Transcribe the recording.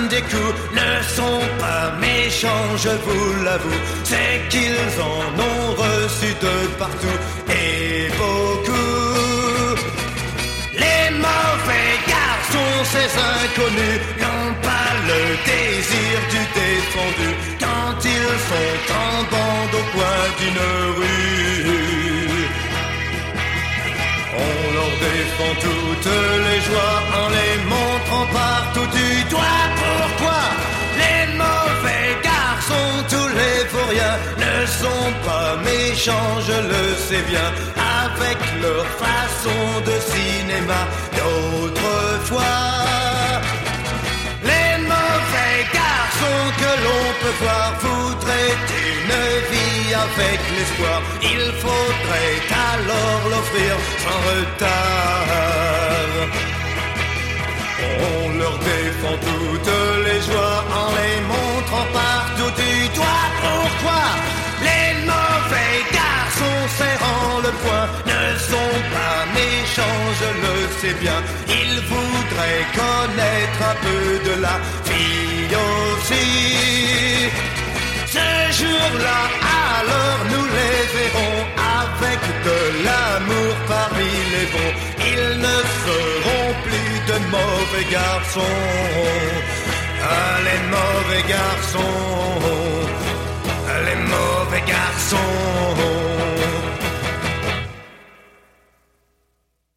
donnent des coups ne sont pas méchants, je vous l'avoue. C'est qu'ils en ont reçu de partout et beaucoup. Les mauvais garçons, ces inconnus, n'ont pas le désir du défendu quand ils sont en bande au coin d'une rue. On leur défend toutes les joies en les montrant partout du doigt. Pourquoi les mauvais garçons, tous les vauriens, ne sont pas méchants, je le sais bien, avec leur façon de cinéma d'autrefois. Les mauvais garçons que l'on peut voir voudraient une vie avec l'espoir. Il faudrait alors l'offrir sans retard. On leur défend toutes les joies en les montrant partout du doigt. Pourquoi les mauvais garçons serrant le poing ne sont pas méchants, je le sais bien. Ils voudraient connaître un peu de la vie aussi. Ces jours-là, alors nous les verrons avec de l'amour parmi les bons. Ils ne seront plus de mauvais garçons. Ah, les mauvais garçons, les mauvais garçons.